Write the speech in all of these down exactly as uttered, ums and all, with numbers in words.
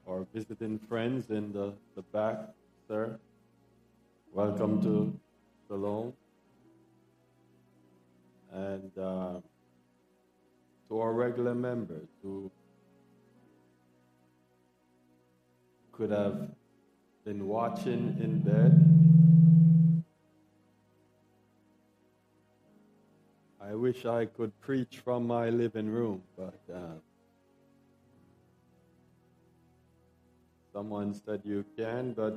or visiting friends in the, the back, sir. Welcome to Shalom. And uh, to our regular members who could have been watching in bed. I wish I could preach from my living room, but uh, someone said you can, but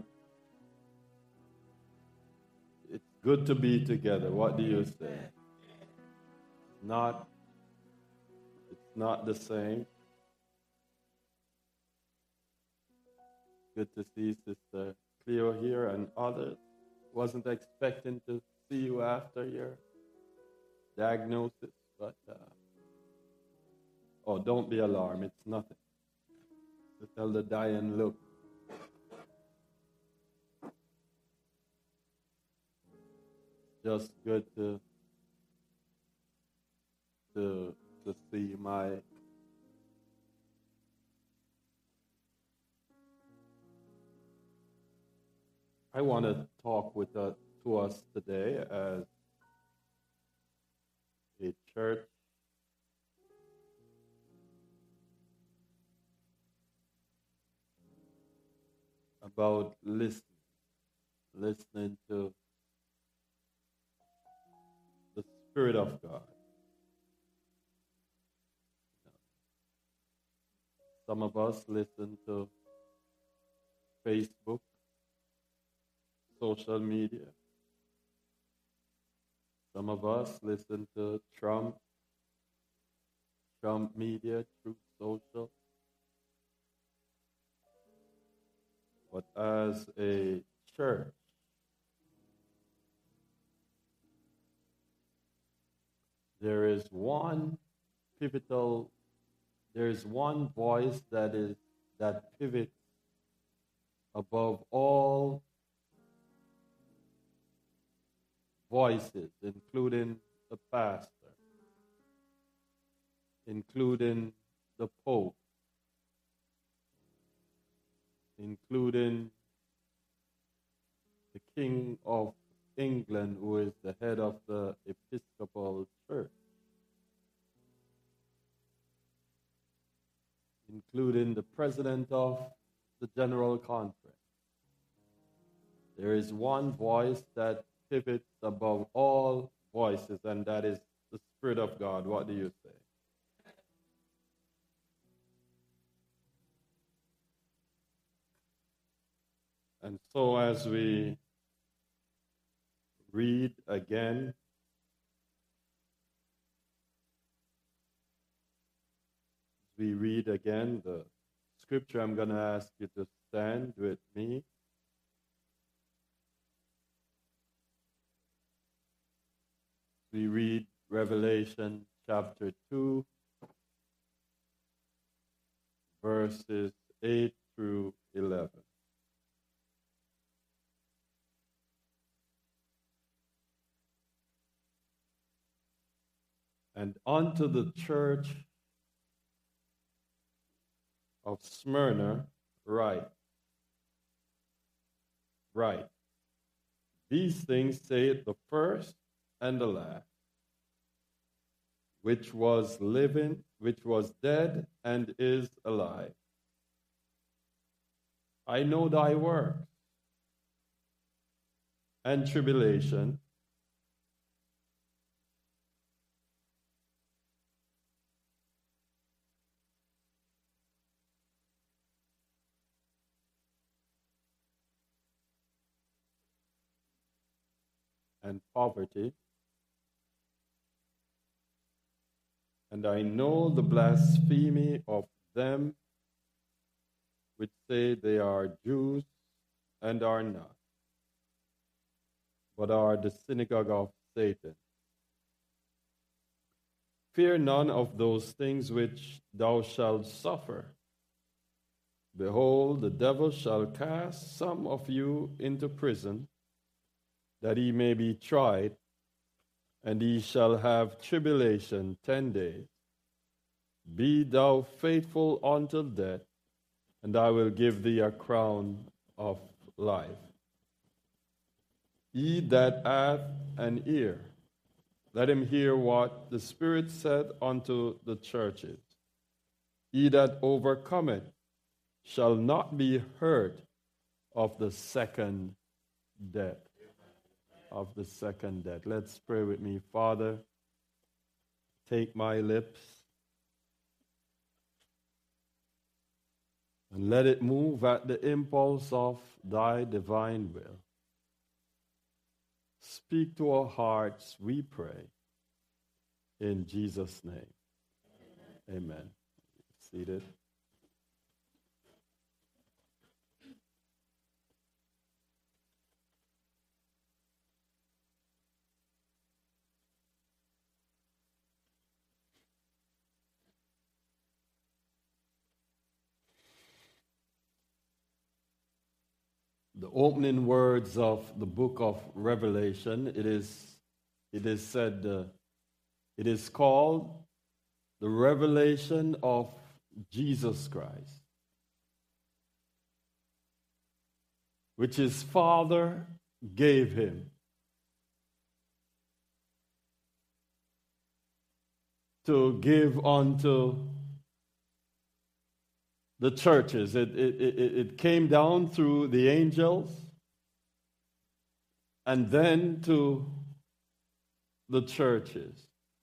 it's good to be together. What do you say? Not, it's not the same. Good to see Sister Cleo here and others. Wasn't expecting to see you after your diagnosis, but uh, oh, don't be alarmed. It's nothing. To tell the dying, look, just good to to to see my I want to talk with uh, to us today as a church about listening, listening to the Spirit of God. Some of us listen to Facebook, social media. Some of us listen to Trump, Trump media, Truth Social. But as a church, there is one pivotal, there is one voice that is that pivots above all voices, including the pastor, including the Pope, including the King of England, who is the head of the Episcopal Church, including the President of the General Conference. There is one voice that pivots above all voices, and that is the Spirit of God. What do you say? And so as we read again, we read again the scripture, I'm going to ask you to stand with me. We read Revelation chapter two, verses eight through eleven. And unto the church of Smyrna write, write, these things saith the first and the last, which was living, which was dead and is alive. I know thy works and tribulation, and poverty, and I know the blasphemy of them which say they are Jews and are not, but are the synagogue of Satan. Fear none of those things which thou shalt suffer. Behold, the devil shall cast some of you into prison, that he may be tried, and he shall have tribulation ten days. Be thou faithful until death, and I will give thee a crown of life. He that hath an ear, let him hear what the Spirit said unto the churches. He that overcometh shall not be hurt of the second death. Of the second death. Let's pray with me. Father, take my lips and let it move at the impulse of thy divine will. Speak to our hearts, we pray. In Jesus' name. Amen. Amen. Seated. The opening words of the book of Revelation, it is, it is said, uh, it is called the revelation of Jesus Christ, which his Father gave him to give unto the churches. It, it, it, it came down through the angels and then to the churches.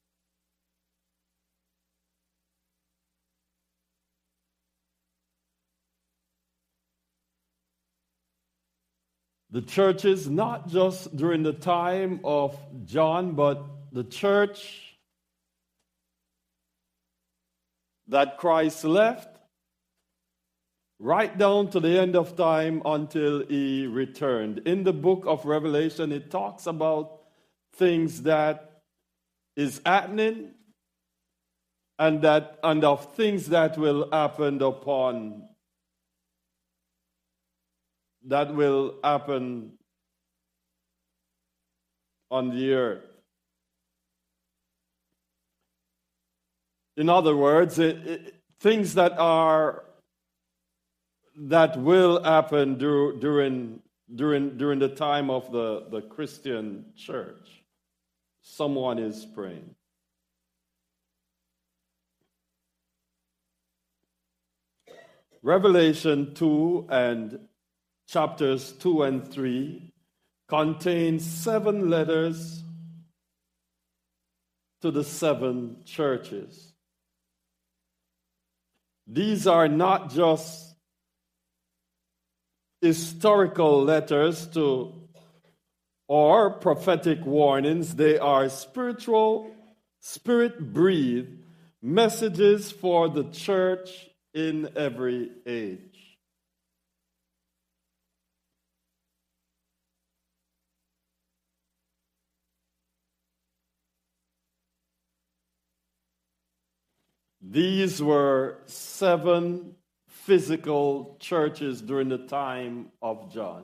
The churches, not just during the time of John, but the church that Christ left, right down to the end of time until he returned. In the book of Revelation, it talks about things that is happening and that and of things that will happen upon that will happen on the earth. In other words, it, it, things that are that will happen dur- during during during the time of the, the Christian church. Someone is praying. Revelation two and chapters two and three contain seven letters to the seven churches. These are not just historical letters to or prophetic warnings. They are spiritual, spirit-breathed messages for the church in every age. These were seven physical churches during the time of John.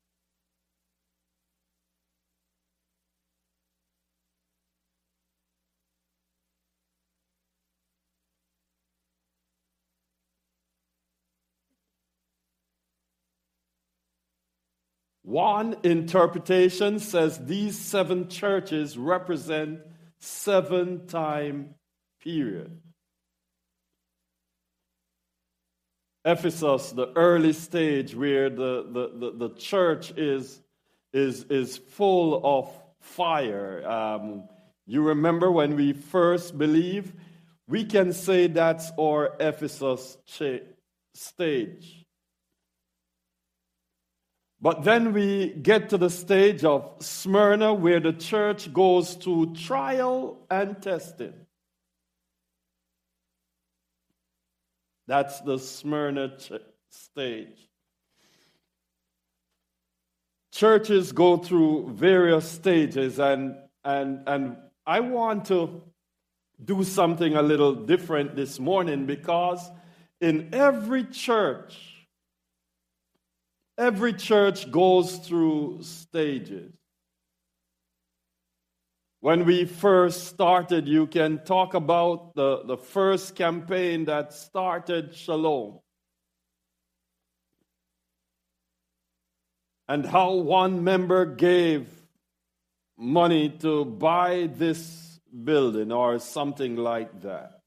One interpretation says these seven churches represent seven time period. Ephesus, the early stage where the, the, the, the church is, is, is full of fire. Um, you remember when we first believe, we can say that's our Ephesus cha- stage. But then we get to the stage of Smyrna where the church goes through trial and testing. That's the Smyrna ch- stage. Churches go through various stages, and, and, and I want to do something a little different this morning, because in every church, every church goes through stages. When we first started, you can talk about the, the first campaign that started Shalom. and how one member gave money to buy this building or something like that.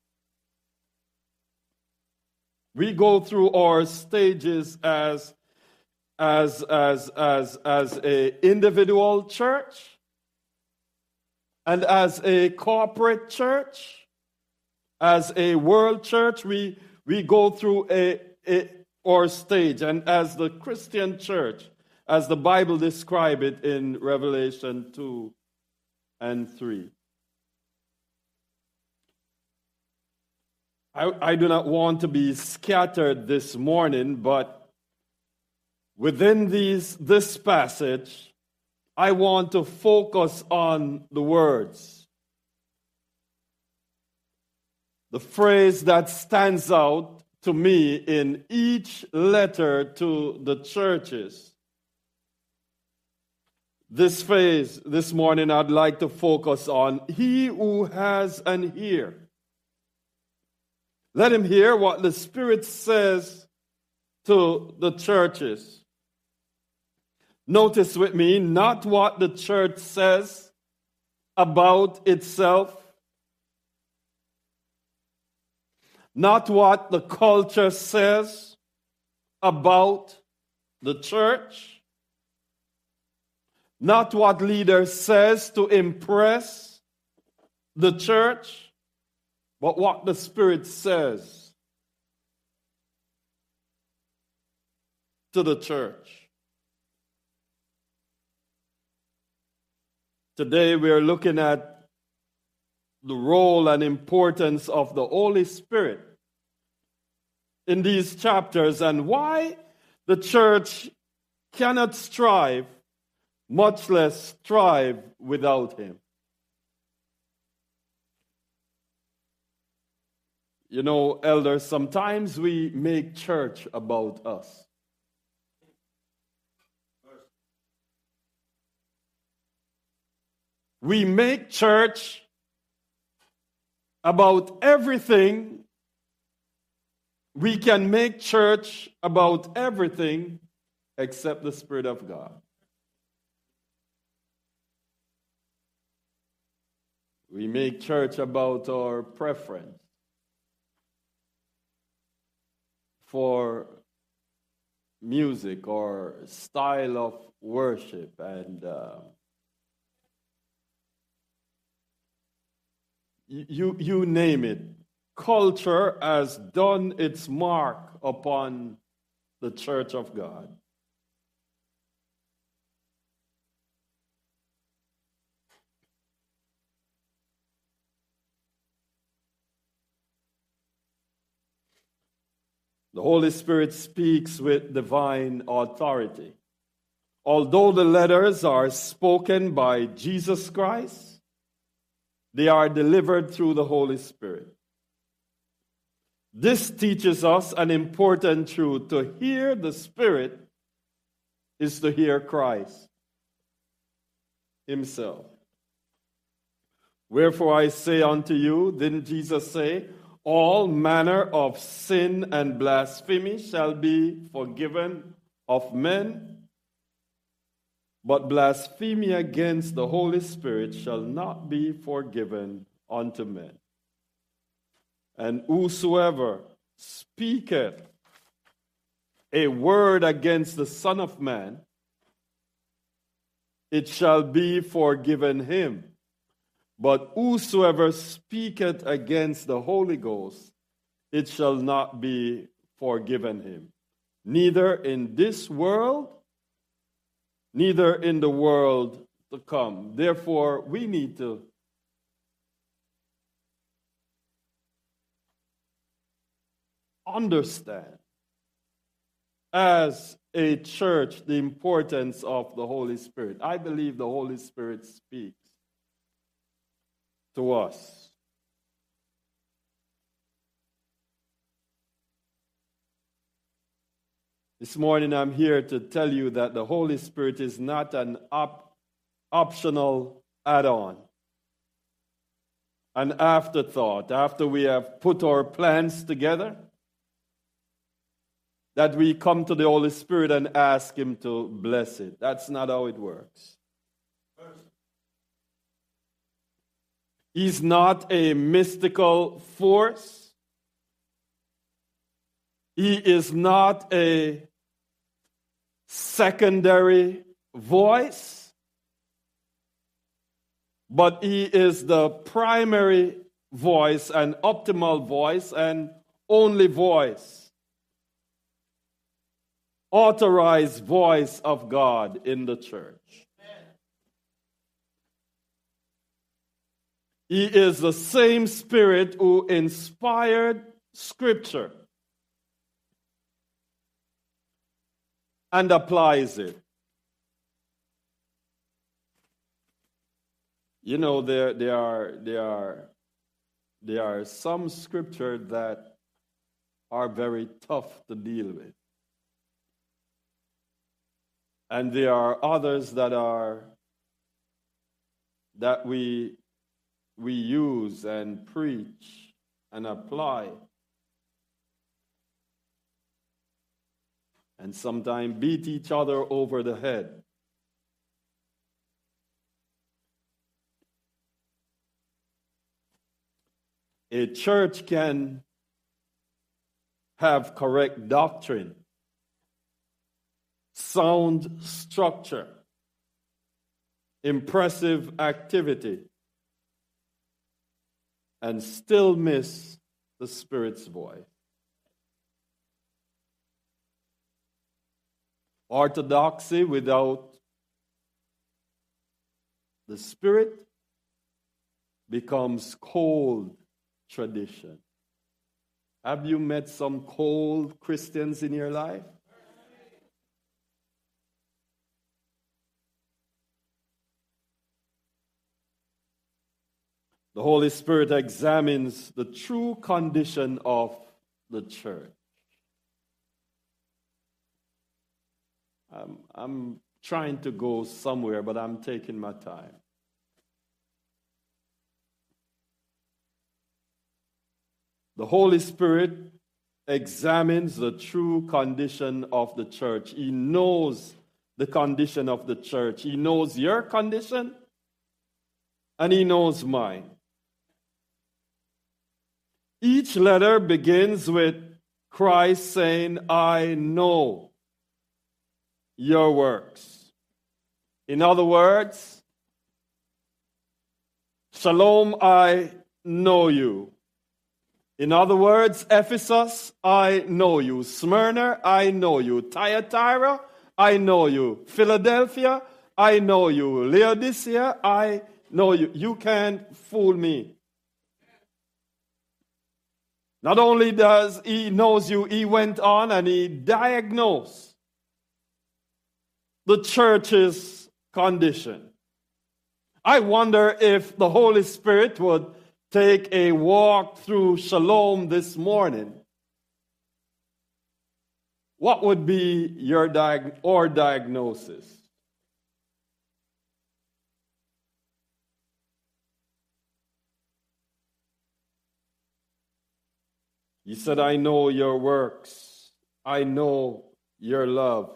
We go through our stages as as as as as a individual church and as a corporate church, as a world church. We we go through a, a our stage, and as the Christian church, as the Bible describes it in Revelation two and three. I, I do not want to be scattered this morning, but within these this passage, I want to focus on the words. The phrase that stands out to me in each letter to the churches. This phrase this morning I'd like to focus on: he who has an ear, let him hear what the Spirit says to the churches. Notice with me, not what the church says about itself, not what the culture says about the church, not what leader says to impress the church, but what the Spirit says to the church. Today we are looking at the role and importance of the Holy Spirit in these chapters and why the church cannot strive, much less thrive, without Him. You know, elders, sometimes we make church about us. We make church about everything. We can make church about everything except the Spirit of God. We make church about our preference for music or style of worship, and uh, you you name it. Culture has done its mark upon the church of God. The Holy Spirit speaks with divine authority. Although the letters are spoken by Jesus Christ, they are delivered through the Holy Spirit. This teaches us an important truth. To hear the Spirit is to hear Christ Himself. Wherefore I say unto you, didn't Jesus say, all manner of sin and blasphemy shall be forgiven of men, but blasphemy against the Holy Spirit shall not be forgiven unto men. And whosoever speaketh a word against the Son of Man, it shall be forgiven him. But whosoever speaketh against the Holy Ghost, it shall not be forgiven him. Neither in this world, neither in the world to come. Therefore, we need to understand as a church the importance of the Holy Spirit. I believe the Holy Spirit speaks to us. This morning I'm here to tell you that the Holy Spirit is not an op- optional add-on, an afterthought after we have put our plans together. that we come to the Holy Spirit and ask Him to bless it. That's not how it works. He's not a mystical force. He is not a secondary voice, but He is the primary voice and optimal voice and only voice, authorized voice of God in the church. He is the same Spirit who inspired Scripture and applies it. You know, there, there are there are there are some scripture that are very tough to deal with. And there are others that are that we we use and preach and apply. And sometimes beat each other over the head. A church can have correct doctrine, sound structure, impressive activity, and still miss the Spirit's voice. Orthodoxy without the Spirit becomes cold tradition. Have you met some cold Christians in your life? The Holy Spirit examines the true condition of the church. I'm, I'm trying to go somewhere, but I'm taking my time. The Holy Spirit examines the true condition of the church. He knows the condition of the church. He knows your condition, and He knows mine. Each letter begins with Christ saying, I know your works. In other words, Shalom, I know you. In other words, Ephesus, I know you. Smyrna, I know you. Thyatira, I know you. Philadelphia, I know you. Laodicea, I know you. You can't fool me. Not only does He knows you, He went on and He diagnosed the church's condition. I wonder if the Holy Spirit would take a walk through Shalom this morning. What would be your diag- or diagnosis? You said, I know your works. I know your love.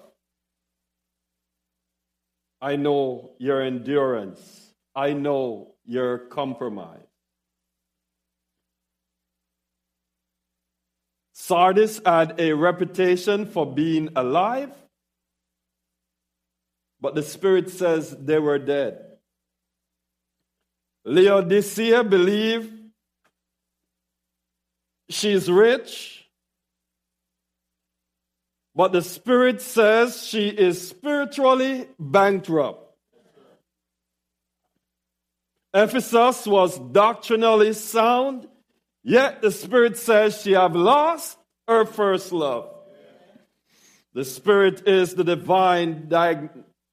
I know your endurance. I know your compromise. Sardis had a reputation for being alive, but the Spirit says they were dead. Laodicea believed she's rich, but the Spirit says she is spiritually bankrupt. Ephesus was doctrinally sound, yet the Spirit says she have lost her first love. The Spirit is the divine diag-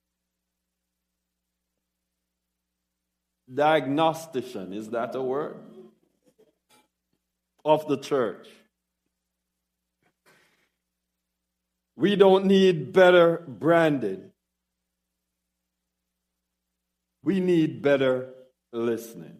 diagnostician. Is that a word? Of the church. We don't need better branding. We need better listening.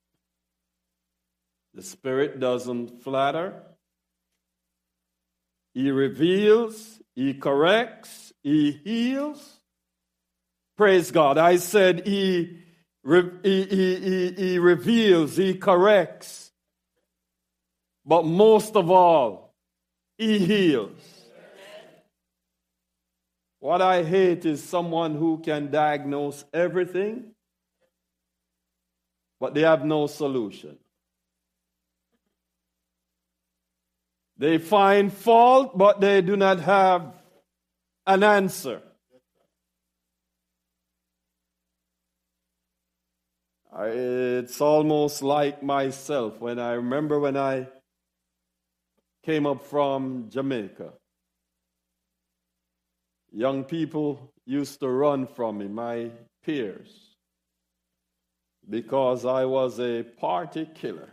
The Spirit doesn't flatter. He reveals, he corrects, he heals. Praise God. I said he, he, he, he, he reveals, he corrects. But most of all, he heals. What I hate is someone who can diagnose everything, but they have no solution. They find fault, but they do not have an answer. I, it's almost like myself when I remember when I came up from Jamaica. Young people used to run from me, my peers, because I was a party killer.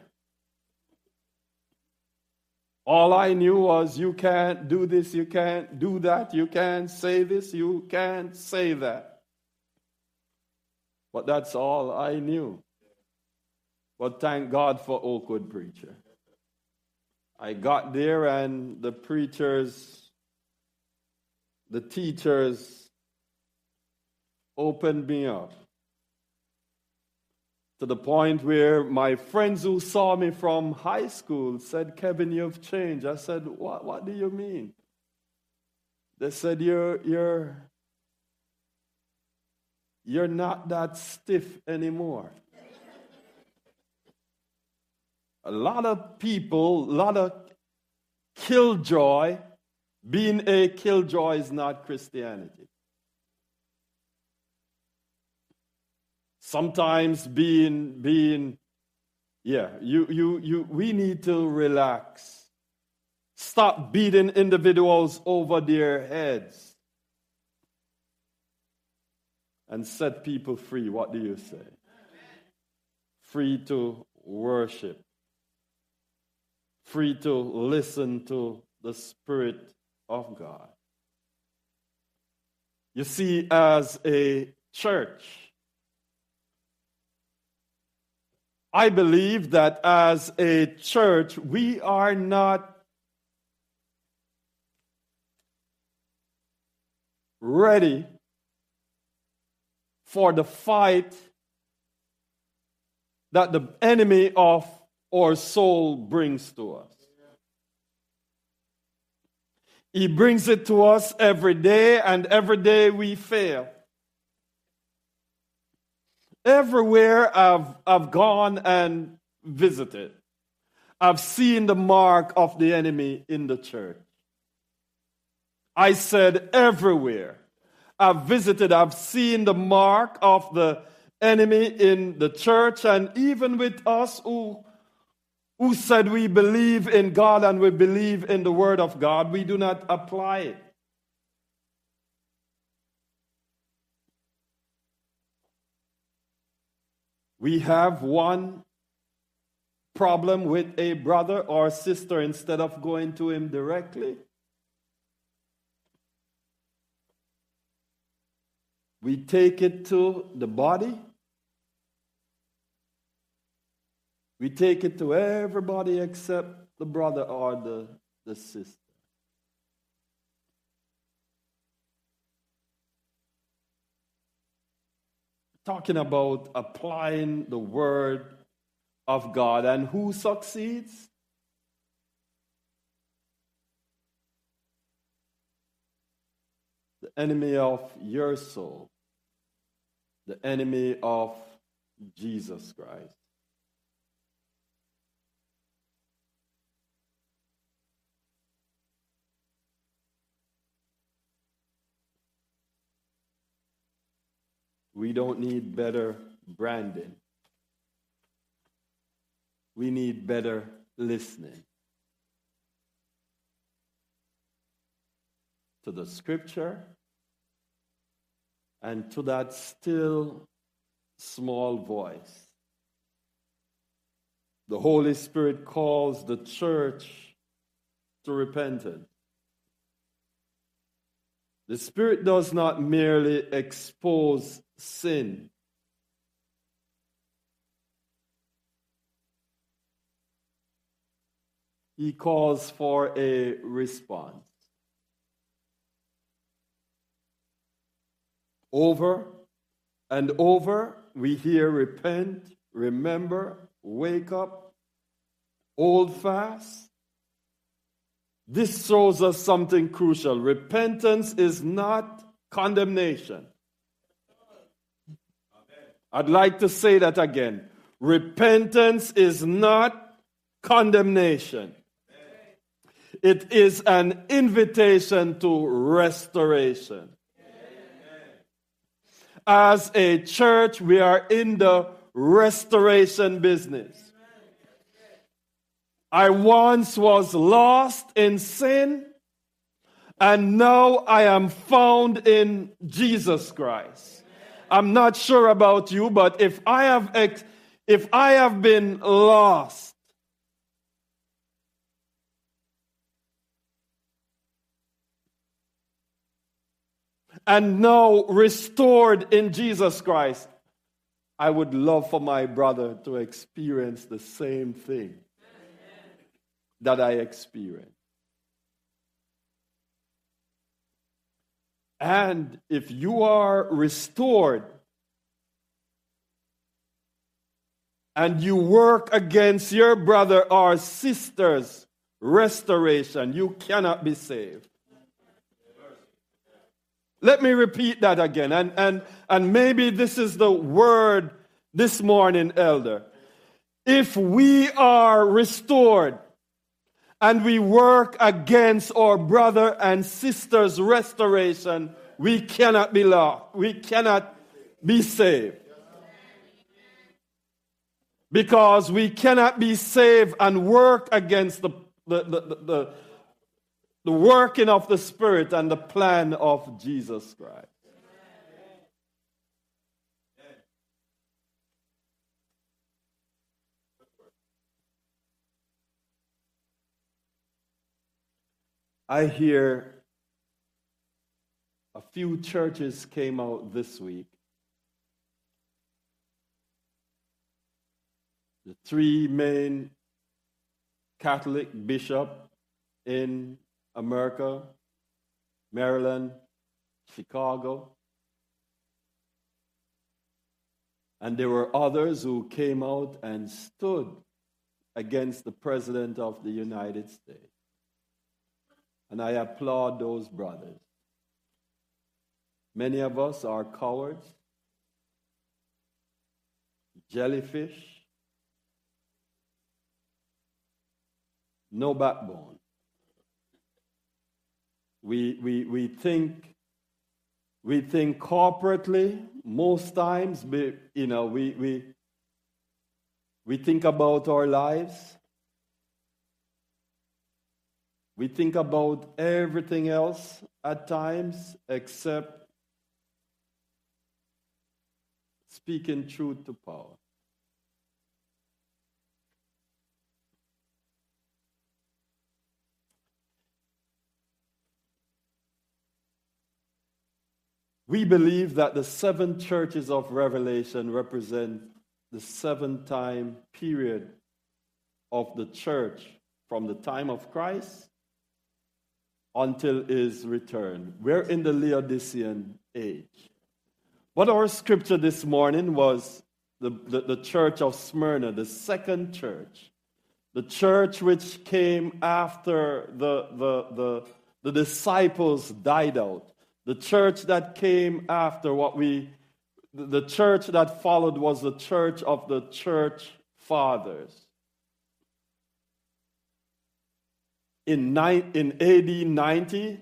All I knew was you can't do this, you can't do that, you can't say this, you can't say that. But that's all I knew. But thank God for Oakwood Preacher. I got there and the preachers, the teachers opened me up to the point where my friends who saw me from high school said, "Kevin, you've changed." I said, what, what do you mean? They said, you're, you're, you're not that stiff anymore. A lot of people, a lot of killjoy. Being a killjoy is not Christianity. Sometimes being, being, yeah, you, you, you, we need to relax. Stop beating individuals over their heads and set people free. What do you say? Free to worship. Free to listen to the Spirit of God. You see, as a church, I believe that as a church, we are not ready for the fight that the enemy of our soul brings to us. He brings it to us every day, and every day we fail. Everywhere I've, I've gone and visited, I've seen the mark of the enemy in the church. I said everywhere I've visited, I've seen the mark of the enemy in the church, and even with us who who said we believe in God and we believe in the Word of God, we do not apply it. We have one problem with a brother or sister, instead of going to him directly, we take it to the body. We take it to everybody except the brother or the, the sister. Talking about applying the Word of God, and who succeeds? The enemy of your soul. The enemy of Jesus Christ. We don't need better branding. We need better listening to the Scripture and to that still small voice. The Holy Spirit calls the church to repentance. The Spirit does not merely expose sin. He calls for a response. Over and over, we hear repent, remember, wake up, hold fast. This shows us something crucial. Repentance is not condemnation. I'd like to say that again. Repentance is not condemnation. It is an invitation to restoration. As a church, we are in the restoration business. I once was lost in sin, and now I am found in Jesus Christ. I'm not sure about you, but if I have ex- if I have been lost, and now restored in Jesus Christ, I would love for my brother to experience the same thing that I experienced. And if you are restored and you work against your brother or sister's restoration, you cannot be saved. Let me repeat that again. And, and, and maybe this is the word this morning, elder. If we are restored and we work against our brother and sister's restoration, we cannot be lost. We cannot be saved. Because we cannot be saved and work against the, the, the, the, the, the working of the Spirit and the plan of Jesus Christ. I hear a few churches came out this week. The three main Catholic bishops in America, Maryland, Chicago. And there were others who came out and stood against the President of the United States. And I applaud those brothers. Many of us are cowards, jellyfish, no backbone. We, we, we think we think corporately most times. We, you know, we, we, we think about our lives. We think about everything else at times except speaking truth to power. We believe that the seven churches of Revelation represent the seven-time period of the church from the time of Christ until his return. We're in the Laodicean age. But our scripture this morning was the, the, the church of Smyrna, the second church. The church which came after the, the, the, the disciples died out. The church that came after what we, the church that followed was the church of the church fathers. In, in A D ninety,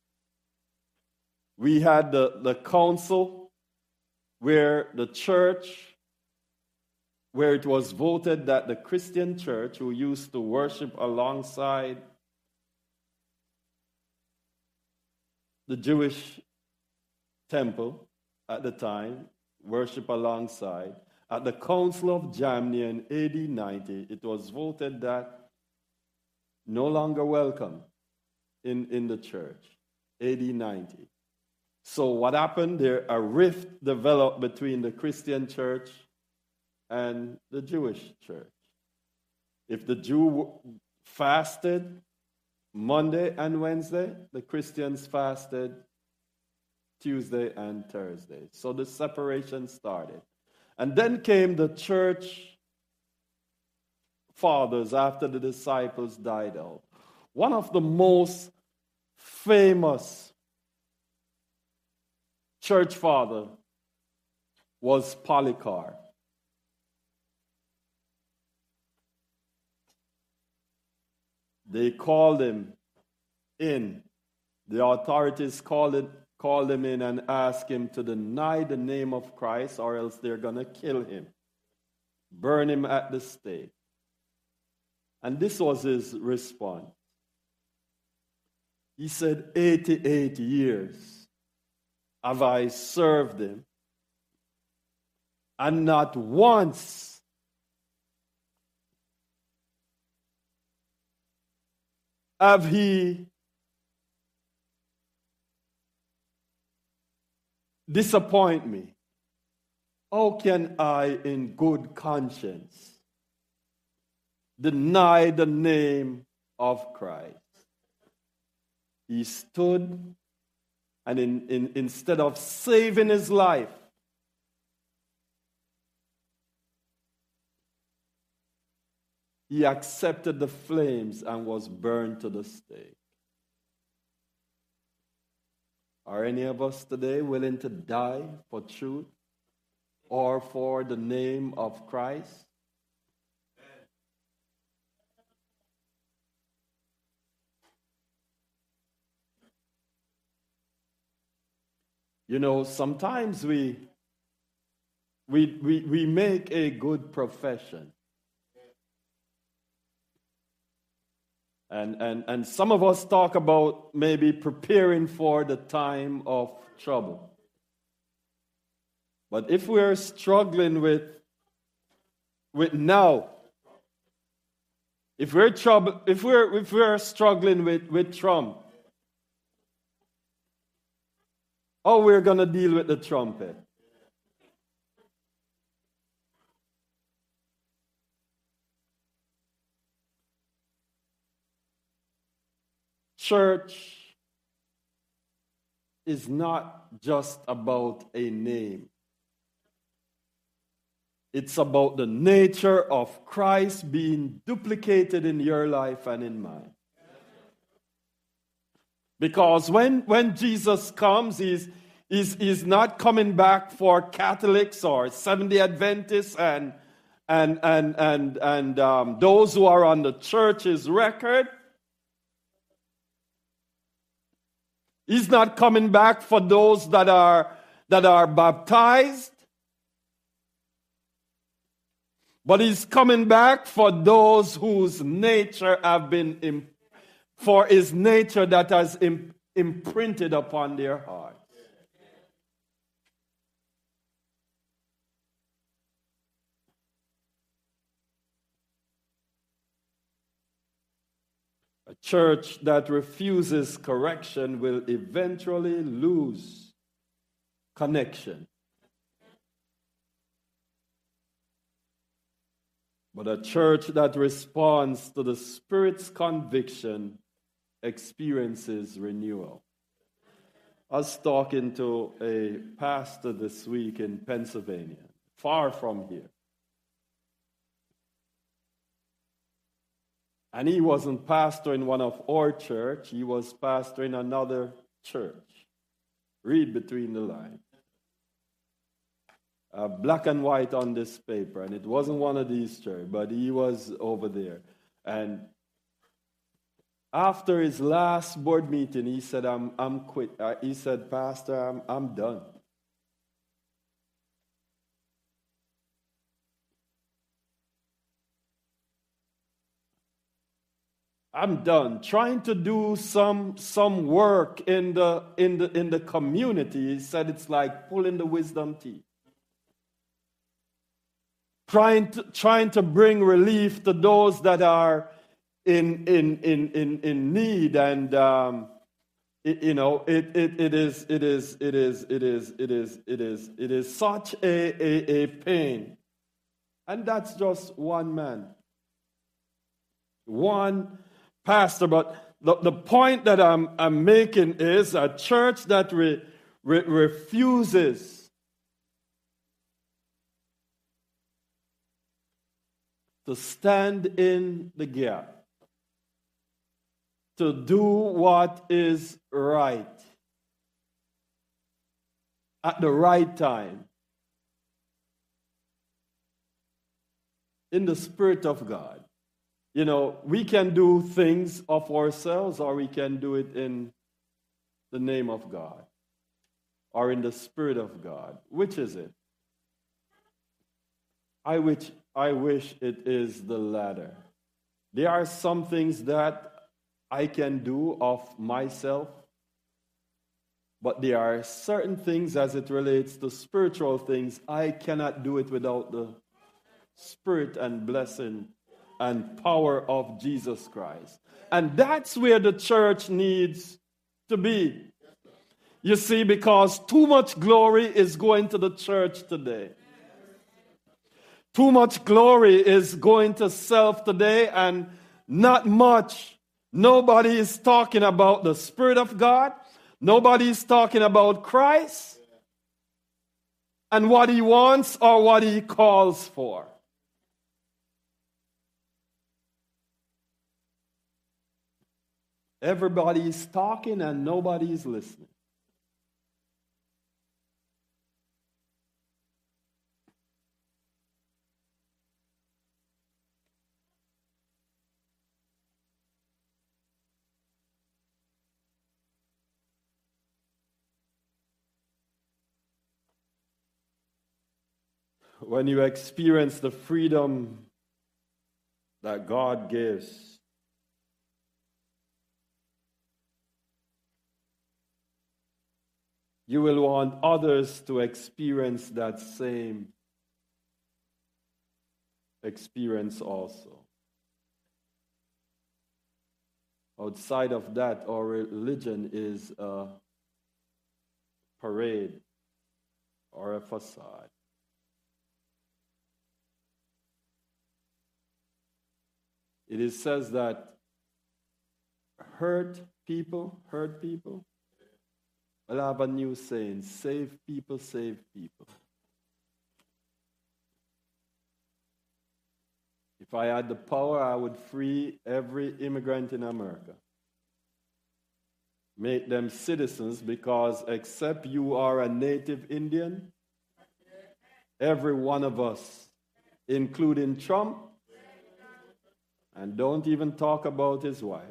we had the, the council where the church, where it was voted that the Christian church, who used to worship alongside the Jewish temple at the time, worship alongside, at the Council of Jamnia in A D ninety, it was voted that no longer welcome in, in the church, A D ninety. So what happened there? A rift developed between the Christian church and the Jewish church. If the Jew fasted Monday and Wednesday, the Christians fasted Tuesday and Thursday. So the separation started. And then came the church fathers after the disciples died out. One of the most famous church father was Polycarp. They called him in. The authorities called, it, called him in and asked him to deny the name of Christ, or else they're going to kill him, burn him at the stake. And this was his response. He said, eighty-eight years have I served him, and not once have he disappointed me. How can I, in good conscience, deny the name of Christ? He stood, and in, in, instead of saving his life, he accepted the flames and was burned to the stake. Are any of us today willing to die for truth or for the name of Christ? You know, sometimes we, we, we, we make a good profession. And, and, and some of us talk about maybe preparing for the time of trouble. But if we're struggling with, with now, if we're, trouble, if we're, if we're struggling with, with Trump, how we're going to deal with the trumpet? Church is not just about a name. It's about the nature of Christ being duplicated in your life and in mine. Because when, when Jesus comes, he's, he's, he's not coming back for Catholics or Seventh-day Adventists and, and, and, and, and um, those who are on the church's record. He's not coming back for those that are, that are baptized. But he's coming back for those whose nature have been imp- for his nature that has imp- imprinted upon their hearts. A church that refuses correction will eventually lose connection. But a church that responds to the Spirit's conviction experiences renewal. I was talking to a pastor this week in Pennsylvania, far from here. And he wasn't pastoring one of our church, he was pastoring another church. Read between the lines. Uh, black and white on this paper, and it wasn't one of these churches, but he was over there. And after his last board meeting, he said, I'm, I'm quit. Uh, he said, Pastor, I'm, I'm done. I'm done trying to do some some work in the in the in the community. He said it's like pulling the wisdom teeth. Trying to trying to bring relief to those that are in in in in, in need, and um, it, you know it, it it is it is it is it is it is it is it is such a, a, a pain, and that's just one man, one pastor. But the, the point that I'm I'm making is a church that re, re- refuses to stand in the gap, to do what is right at the right time, in the Spirit of God. You know, we can do things of ourselves, or we can do it in the name of God, or in the Spirit of God. Which is it? I wish, I wish it is the latter. There are some things that I can do of myself, but there are certain things as it relates to spiritual things, I cannot do it without the Spirit and blessing and power of Jesus Christ. And that's where the church needs to be. You see, because too much glory is going to the church today. Too much glory is going to self today, and not much. Nobody is talking about the Spirit of God. Nobody is talking about Christ and what He wants or what He calls for. Everybody is talking and nobody is listening. When you experience the freedom that God gives, you will want others to experience that same experience also. Outside of that, our religion is a parade or a facade. It is says that hurt people, hurt people. Well, I have a new saying, save people, save people. If I had the power, I would free every immigrant in America. Make them citizens, because except you are a native Indian, every one of us, including Trump, and don't even talk about his wife.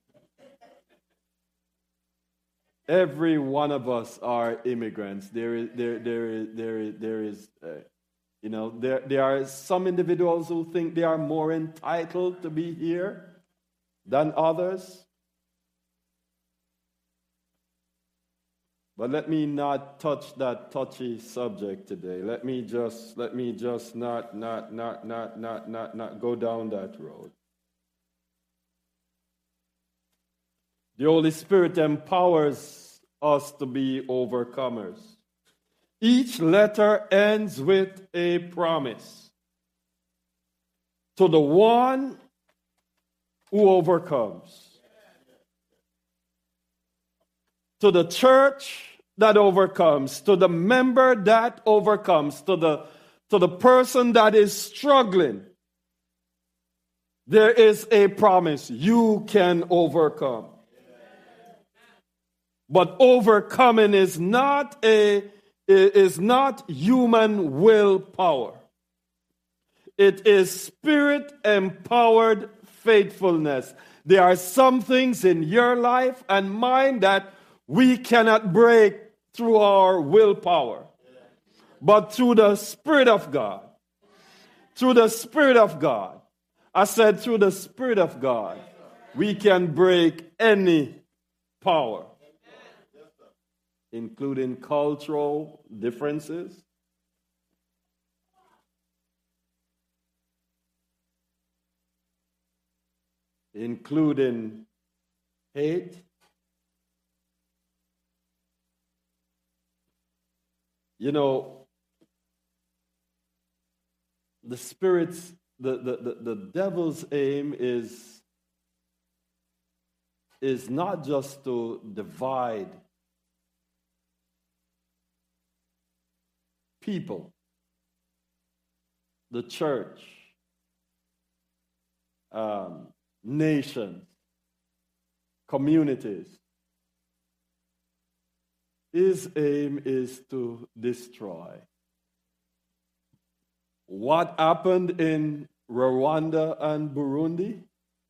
Every one of us are immigrants. There is, there, there is, there is, there is uh, you know, there, there are some individuals who think they are more entitled to be here than others. But let me not touch that touchy subject today. Let me just, let me just not, not, not, not, not, not, not go down that road. The Holy Spirit empowers us to be overcomers. Each letter ends with a promise to the one who overcomes, to the church that overcomes, to the member that overcomes, to the, to the person that is struggling. There is a promise. You can overcome. But overcoming is not a is not human willpower. It is Spirit-empowered faithfulness. There are some things in your life and mine that we cannot break through our willpower, but through the Spirit of God. Through the Spirit of God. I said through the Spirit of God, we can break any power, including cultural differences, including hate, you know, the spirit's, the, the, the, the devil's aim is, is not just to divide, people, the church, um, nations, communities. His aim is to destroy. What happened in Rwanda and Burundi?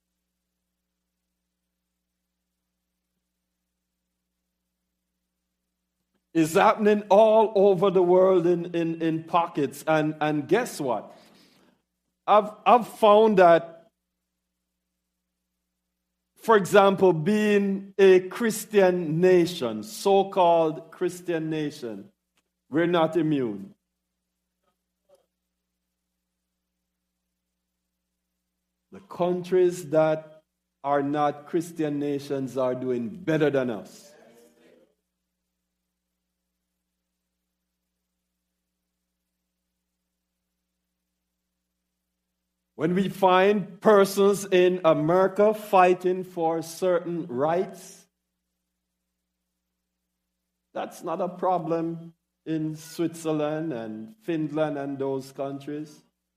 Is happening all over the world in, in, in pockets. And, and guess what? I've, I've found that, for example, being a Christian nation, so-called Christian nation, we're not immune. The countries that are not Christian nations are doing better than us. When we find persons in America fighting for certain rights, that's not a problem in Switzerland and Finland and those countries.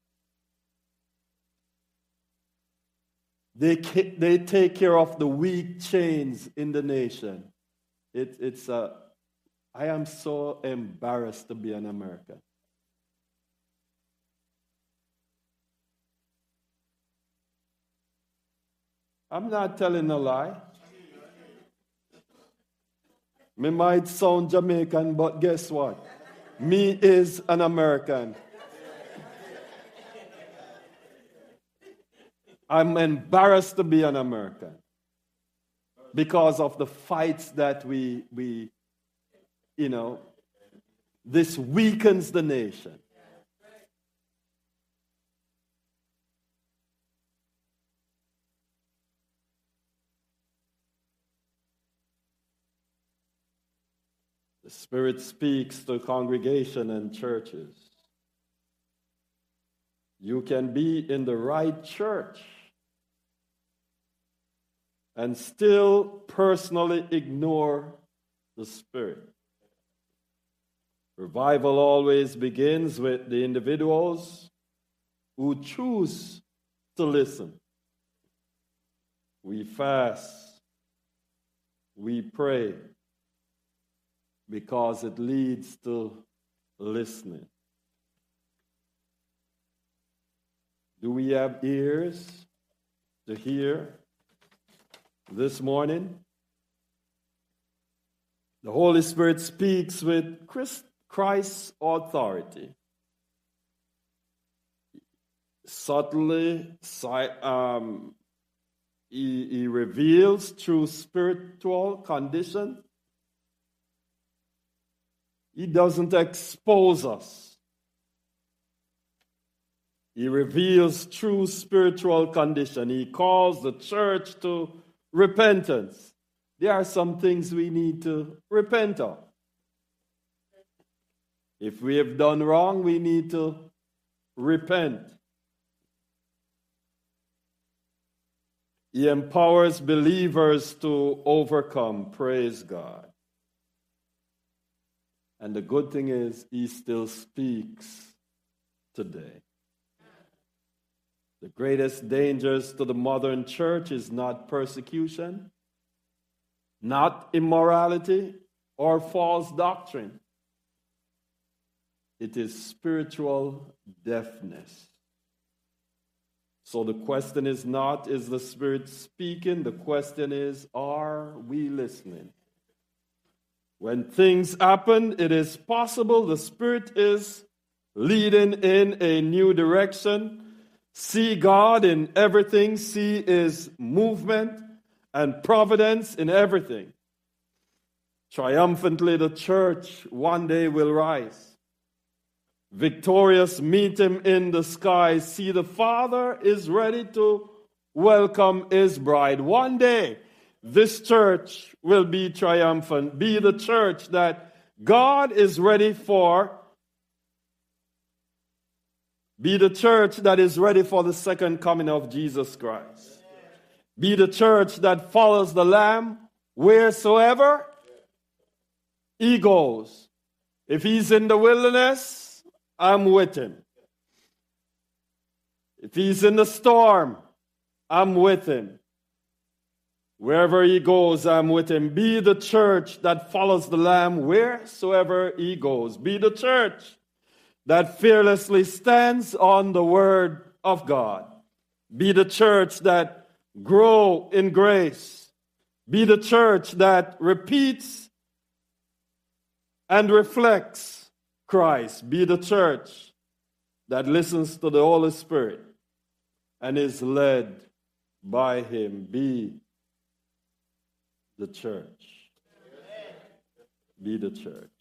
They, they take care of the weak chains in the nation. It, it's a, I am so embarrassed to be an American. I'm not telling a lie. Me might sound Jamaican, but guess what? Me is an American. I'm embarrassed to be an American because of the fights that we, we, you know, this weakens the nation. The Spirit speaks to congregation and churches. You can be in the right church and still personally ignore the Spirit. Revival always begins with the individuals who choose to listen. We fast. We pray. Because it leads to listening. Do we have ears to hear this morning? The Holy Spirit speaks with Christ's authority. Subtly, um, he, he reveals through spiritual condition. He doesn't expose us. He reveals true spiritual condition. He calls the church to repentance. There are some things we need to repent of. If we have done wrong, we need to repent. He empowers believers to overcome. Praise God. And the good thing is, he still speaks today. The greatest dangers to the modern church is not persecution, not immorality, or false doctrine. It is spiritual deafness. So the question is not, is the Spirit speaking? The question is, are we listening? When things happen, it is possible the Spirit is leading in a new direction. See God in everything. See His movement and providence in everything. Triumphantly, the church one day will rise. Victorious, meet Him in the sky. See, the Father is ready to welcome His bride. One day, this church will be triumphant, be the church that God is ready for, be the church that is ready for the second coming of Jesus Christ. Be the church that follows the Lamb wheresoever He goes. If He's in the wilderness, I'm with him. If he's in the storm, I'm with him. Wherever he goes, I'm with him. Be the church that follows the Lamb wheresoever he goes. Be the church that fearlessly stands on the word of God. Be the church that grow in grace. Be the church that repeats and reflects Christ. Be the church that listens to the Holy Spirit and is led by him. Be the church. Be the church.